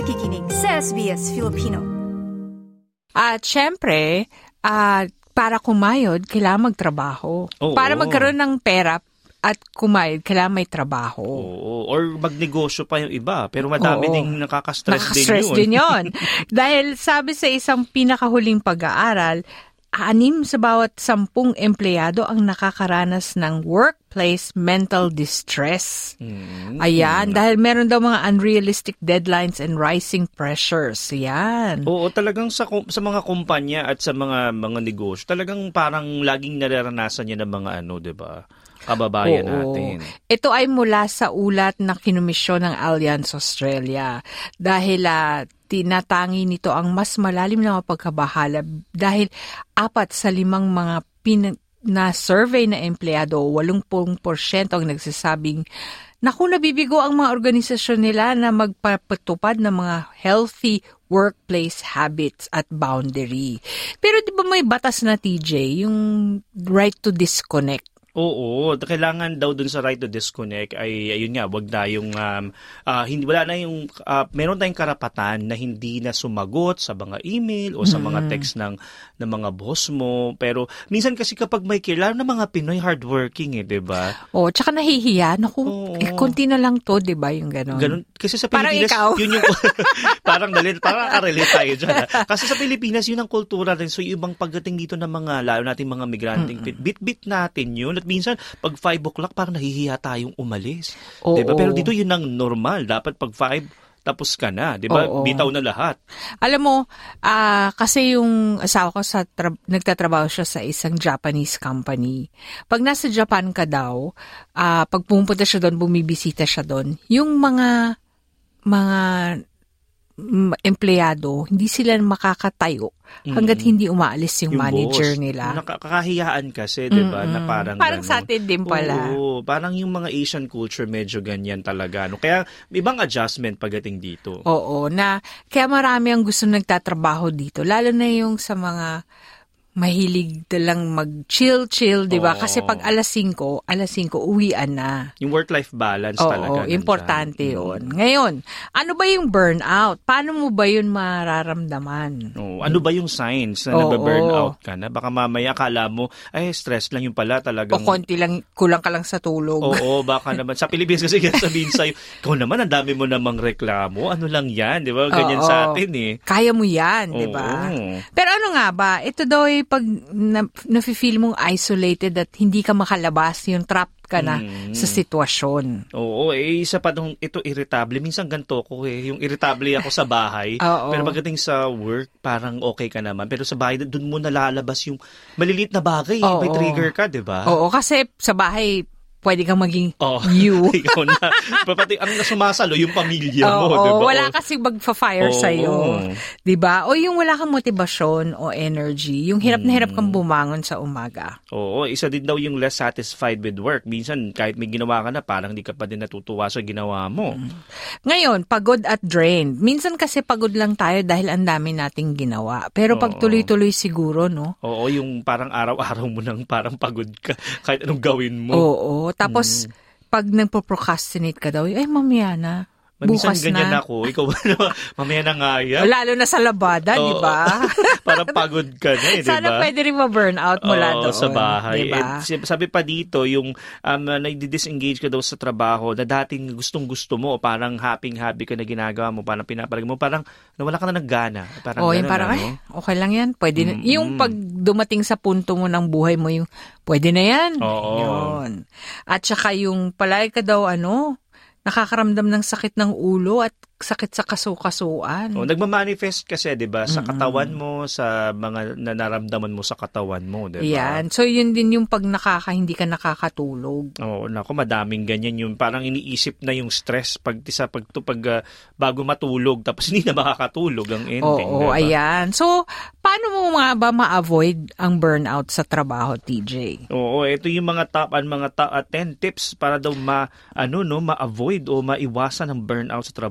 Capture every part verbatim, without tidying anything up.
nakikinig sa S B S Filipino. At syempre, uh, para kumayod, kailangan magtrabaho. Oo. Para magkaroon ng pera at kumayod, kailangan may trabaho. Oo. Or magnegosyo pa yung iba. Pero madami Oo. ding nakaka-stress, Nakaka-stress din yun. din yun. Dahil sabi sa isang pinakahuling pag-aaral, anim sa bawat sampung empleyado ang nakakaranas ng workplace mental distress. Mm. Ayan, dahil meron daw mga unrealistic deadlines and rising pressures. Yan. Oo, talagang sa sa mga kumpanya at sa mga mga negosyo, talagang parang laging nararanasan niya ng mga ano, 'di ba? Kababayan Oo. natin. Ito ay mula sa ulat na kinumisyon ng Allianz Australia dahil uh, tinatangi nito ang mas malalim na mapagkabahala dahil apat sa limang mga pin- na survey na empleyado, eighty percent ang nagsasabing naku, nabibigo ang mga organisasyon nila na magpapatupad ng mga healthy workplace habits at boundary. Pero di ba may batas na, T J, yung right to disconnect? Oo, kailangan daw dun sa right to disconnect ay ayun nga, wag na yung um, uh, hindi wala na yung uh, meron tayong karapatan na hindi na sumagot sa mga email o sa Mm. mga text ng ng mga boss mo. Pero minsan kasi kapag may kailangan ng mga Pinoy hardworking eh, 'di ba? Oh, tsaka nahihiya. Naku, Oo. eh, konti na lang to, 'di ba, yung gano'n? Ganun kasi sa Parang Pilipinas ikaw. yun yung parang dali parang ka-relate tayo diyan. Kasi sa Pilipinas yun ang kultura rin. So yung ibang pagdating dito ng mga lalo nating mga migranteng bit-bit natin yun. At minsan pag five o'clock parang nahihiya tayong umalis. Oo. 'Di ba? Pero dito yun ang normal. Dapat pag five tapos ka na, 'di ba? Oo. Bitaw na lahat. Alam mo, ah kasi yung asawa ko sa tra- nagtatrabaho siya sa isang Japanese company. Pag nasa Japan ka daw, ah pag pumunta siya doon, bumibisita siya doon, yung mga mga mm, empleyado, hindi sila makakatayo hanggat Mm. hindi umaalis yung, manager boss. nila. Nakakahiyaan kasi, 'di ba? Na Mm-mm. parang Parang ganun. sa atin din pala. Oo, parang yung mga Asian culture medyo ganyan talaga. No? Kaya ibang adjustment pagdating dito. Oo, na kaya marami ang gusto nagtatrabaho dito, lalo na yung sa mga mahilig lang mag-chill-chill, di ba? Oo. Kasi pag alas singko, alas singko, uwian na. Yung work-life balance Oo, talaga. nandyan. importante Mm. yun. Ngayon, ano ba yung burnout? Paano mo ba yun mararamdaman? Oo, ano ba yung signs na Oo. nababurnout ka na? Baka mamaya akala mo, ay, stress lang yung pala O talagang. konti lang, kulang ka lang sa tulog. Oo, baka naman. Sa Pilipinas kasi yan sabihin sa'yo, ikaw naman, ang dami mo namang reklamo. Ano lang yan, di ba? Ganyan Oo. sa atin eh. Kaya mo yan, di ba? Oo. Pero ano nga ba, ito daw ay pag na, nafe-feel mong isolated at hindi ka makalabas, yung trap ka na Mm. sa sitwasyon. Oo, eh, isa pa nung ito irritable. Minsan ganito ko eh. Yung irritable ako sa bahay. Oo. Pero pagdating sa work, parang okay ka naman. Pero sa bahay, dun mo nalalabas yung maliliit na bagay. Oo. May trigger ka, di ba? Oo, kasi sa bahay, pwede kang maging Oo. you. Ikaw na. Pati ang sumasalo, yung pamilya mo, Oo, di ba? wala kasing magfa-fire Oo. sa'yo. Di ba? O yung wala kang motibasyon o energy, yung hirap na hirap kang bumangon sa umaga. Oo, isa din daw yung less satisfied with work. Minsan, kahit may ginawa ka na, parang di ka pa din natutuwa sa ginawa mo. Ngayon, pagod at drained. Minsan kasi pagod lang tayo dahil ang dami nating ginawa. Pero pag Oo. tuloy-tuloy siguro, no? Oo, yung parang araw-araw mo nang parang pagod ka kahit anong gawin mo. Oo. Tapos, pag nagpo-procrastinate ka daw, ay, mamaya na. Minsan Bukas ganyan na. ako. Ikaw ba naman, mamaya na nga yan? Lalo na sa labada, di Oo. ba? Parang pagod ka na eh, di ba? Sana pwede rin ma-burnout mula Oo, doon. sa bahay. Diba? And sab- sabi pa dito, yung um, nag-disengage ka daw sa trabaho na dating gustong-gusto mo, parang happy-happy ka na ginagawa mo, parang pinapalag mo, parang nawala ka na ng gana. Parang Oh, ganun, yung parang, ano? ay, okay lang yan. Pwede na. Mm-mm. Yung pag dumating sa punto mo ng buhay mo, yung, pwede na yan. Oo. Yun. At saka yung, palagi ka daw, ano, nakakaramdam ng sakit ng ulo at sakit sa kasukasuan. Oh, nagma-manifest kasi, 'di ba, sa katawan mo, sa mga nanaramdaman mo sa katawan mo, 'di ba? Yan. So, yun din yung pag nakaka, hindi ka nakakatulog. Oo, nako, madaming ganyan yung parang iniisip na yung stress pag sa pag, pag uh, bago matulog tapos hindi na makakatulog ang ending, Oo, 'di ba? ayan. So, paano mo nga ba ma-avoid ang burnout sa trabaho, T J? Oo, ito yung mga top and mga top uh, ten tips para daw ma ano no, ma-avoid o maiwasan ang burnout sa trabaho.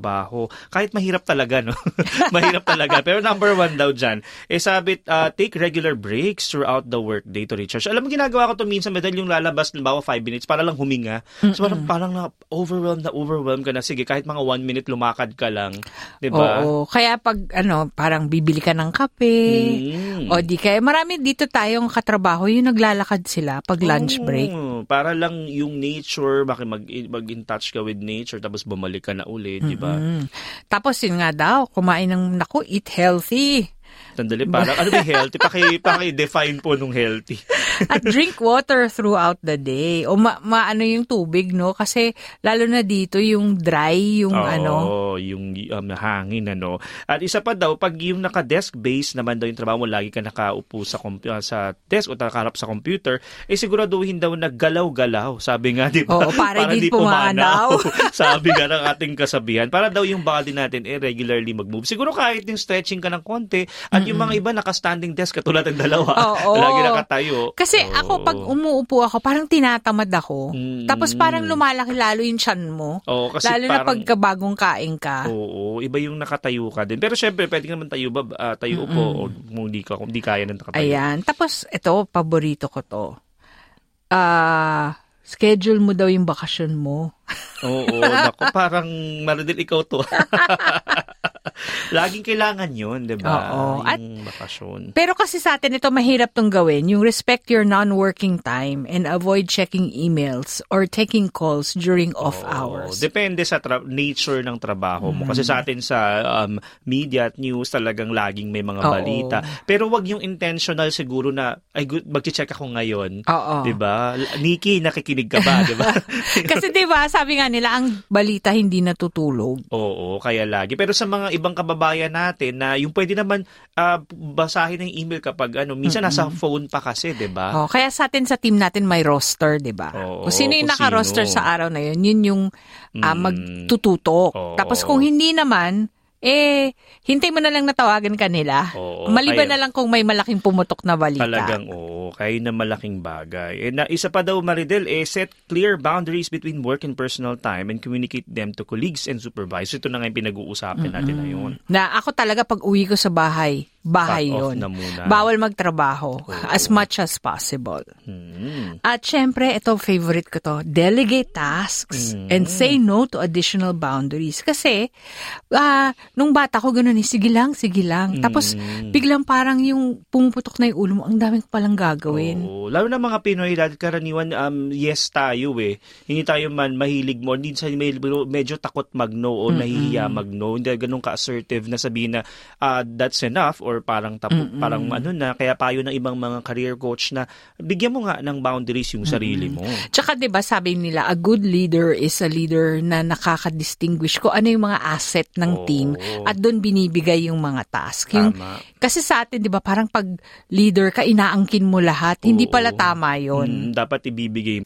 trabaho. Kahit mahirap talaga, no? Mahirap talaga. Pero number one daw dyan, eh sabi, uh, take regular breaks throughout the workday to recharge. Alam mo, ginagawa ko to minsan, medal yung lalabas, bawa five minutes, para lang huminga. So parang, parang na overwhelmed na overwhelmed ka na. Sige, kahit mga one minute lumakad ka lang. Diba? Oo. Kaya pag, ano, parang bibili ka ng kape, Mm. o di kaya, marami dito tayong katrabaho, yung naglalakad sila pag lunch break. Oh, para lang yung nature, baka mag, mag-in touch ka with nature, tapos bumalik ka na ulit, di ba? Mm. Tapos yun nga daw, kumain ng, naku, eat healthy. Tandali, parang ano ba healthy? Paki, paki-define po nung healthy. At drink water throughout the day. O ma, maano yung tubig, no? Kasi lalo na dito yung dry, yung Oo, ano. yung um, hangin, ano. At isa pa daw, pag yung naka-desk-based naman daw yung trabaho mo, lagi ka nakaupo sa, compu- sa desk o nakaharap sa computer, eh siguraduhin daw na galaw-galaw. Sabi nga, di ba? Oo, para hindi pumanaw. Sabi nga ng ating kasabihan. Para daw yung body natin, eh, regularly mag-move. Siguro kahit yung stretching ka ng konti, at yung mga iba naka-standing desk katulad ng dalawa. Oo. Lagi nakatayo. Kasi Oo. ako, pag umuupo ako, parang tinatamad ako. Mm. Tapos parang lumalaki lalo yung tiyan mo. Oo, kasi lalo na parang, pagka bagong kain ka. Oo, iba yung nakatayo ka din. Pero syempre, pwede ka naman tayo, ba, uh, tayo upo o kung di, ka, kung di kaya ng nakatayo. Ayan. Tapos, ito, paborito ko to. Ah... Uh, schedule mo daw yung bakasyon mo. Oo, naku, parang maradil ikaw to. Laging kailangan yun, di ba? Oo. Yung bakasyon. Pero kasi sa atin ito mahirap tong gawin. Yung respect your non-working time and avoid checking emails or taking calls during off Oo. hours. Depende sa tra- nature ng trabaho mo. Mm. Kasi sa atin sa um, media at news, talagang laging may mga Oo. balita. Pero wag yung intentional siguro na, ay, good, mag-check ako ngayon. Oo. Di ba? Nikki, nakikinig ka ba? Di ba? Kasi di ba sabi nga nila, ang balita hindi natutulog. Oo, kaya lagi. Pero sa mga ibang kababayan natin na yung pwede naman uh, basahin ng email kapag ano, minsan Mm-mm. nasa phone pa kasi, 'di ba? Oh, kaya sa atin sa team natin may roster, 'di ba? Oo, Kung sino yung kung naka-roster sino. sa araw na yun, yun yung uh, Mm. magtututok. Oo. Tapos kung hindi naman, eh, hintay mo na lang natawagan ka nila. Oo, Maliban kaya- na lang kung may malaking pumutok na balita. Talagang oo, kaya na malaking bagay. Eh, na, isa pa daw, Maridel, eh, set clear boundaries between work and personal time and communicate them to colleagues and supervisors. Ito na nga yung pinag-uusapan natin ngayon. Na ako talaga pag uwi ko sa bahay, bahay Cut off yun. na muna. Bawal magtrabaho Oo. as much as possible. Hmm. At syempre, ito favorite ko to, delegate tasks Mm. and say no to additional boundaries. Kasi, ah, nung bata ko ganun eh, sige lang, sige lang. Tapos, Mm. biglang parang yung pumuputok na yung ulo mo, ang daming ko palang gagawin. Oo. Lalo na mga Pinoy, dahil karaniwan, um, yes tayo eh. Hindi tayo man mahilig mo. Hindi sa medyo, medyo takot mag-no o nahihiya mag-no. Hindi ganun ka-assertive na sabihin na uh, that's enough or parang tapo, parang ano na. Kaya payo ng ibang mga career coach na bigyan mo nga ng boundaries yung sarili mo. Tsaka 'di ba sabi nila, a good leader is a leader na nakaka-distinguish ko ano yung mga asset ng Oo. team at doon binibigay yung mga task. Yung, Tama. kasi sa atin 'di ba parang pag leader ka inaangkin mo lahat. Hindi Oo. pala tama 'yon. Mm, dapat ibibigay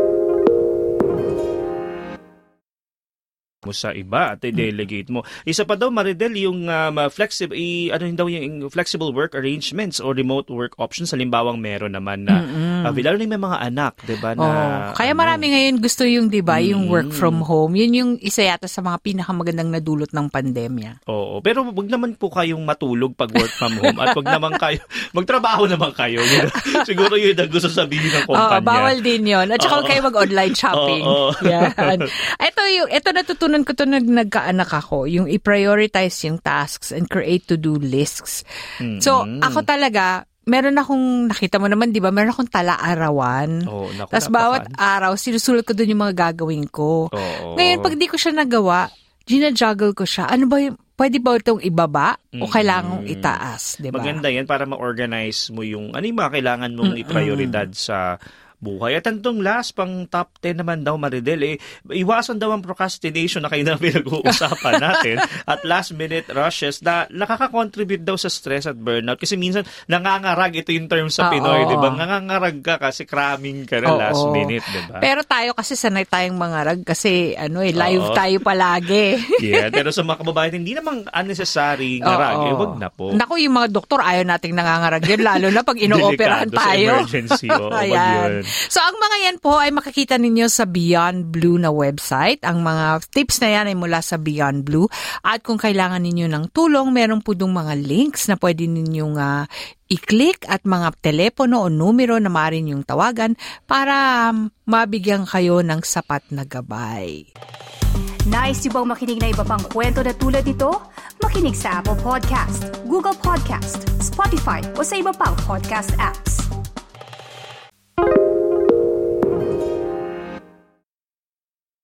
mo sa iba at i-delegate mo. Isa pa daw, Maridel, yung um, flexible, i, ano daw yung flexible work arrangements or remote work options. Halimbawang meron naman na, uh, lalo na may mga anak, di ba? Na, Oh, kaya ano, marami ngayon gusto yung 'di ba, yung Mm. work from home. Yun yung isa yata sa mga pinakamagandang nadulot ng pandemya. Oo, pero wag naman po kayong matulog pag work from home at wag naman kayo, magtrabaho naman kayo. Yun, siguro yun ang gusto sabihin ng Oh, kumpanya. bawal din 'yon. At saka Oo. huwag kayo mag-online shopping. Oo. Yan. Ito yung ito natutunan ko to nag nagkaanak ako, yung i-prioritize yung tasks and create to-do lists. Mm-hmm. So, ako talaga meron akong, nakita mo naman, di ba, meron akong tala-arawan. Oo, naku, Tapos napaka- bawat araw, sinusulat ko doon yung mga gagawin ko. Oo. Ngayon, pag di ko siya nagawa, gina-juggle ko siya. Ano ba yung, pwede ba itong ibaba o Mm. kailangan kong itaas, di ba? Maganda yan para ma-organize mo yung ano yung mga kailangan mong i-prioridad sa buhay. At itong last, pang top ten naman daw, Maridel, eh, iwasan daw ang procrastination na kayo na pinag-uusapan natin at last-minute rushes na nakaka-contribute daw sa stress at burnout. Kasi minsan, nangangarag, ito yung term sa Oo. Pinoy, di ba? Nangangarag ka kasi cramming ka na Oo. last minute, di ba? Pero tayo kasi sanay tayong mangarag kasi ano eh, live Oo. tayo palagi. Yeah, pero sa mga kababayan, hindi namang unnecessary ngarag. Oo. Eh, wag na po. Naku, yung mga doktor, ayaw nating nangangarag yun, lalo na pag ino-operahan Delikado sa tayo. emergency. Oo, wag Ayan. yun. So, ang mga yan po ay makikita ninyo sa Beyond Blue na website. Ang mga tips na yan ay mula sa Beyond Blue. At kung kailangan ninyo ng tulong, meron po dong mga links na pwede ninyong uh, i-click at mga telepono o numero na maaari ninyong tawagan para um, mabigyan kayo ng sapat na gabay. Nice yung bang makinig na iba pang kwento na tulad ito? Makinig sa Apple Podcast, Google Podcast, Spotify o sa iba pang podcast apps.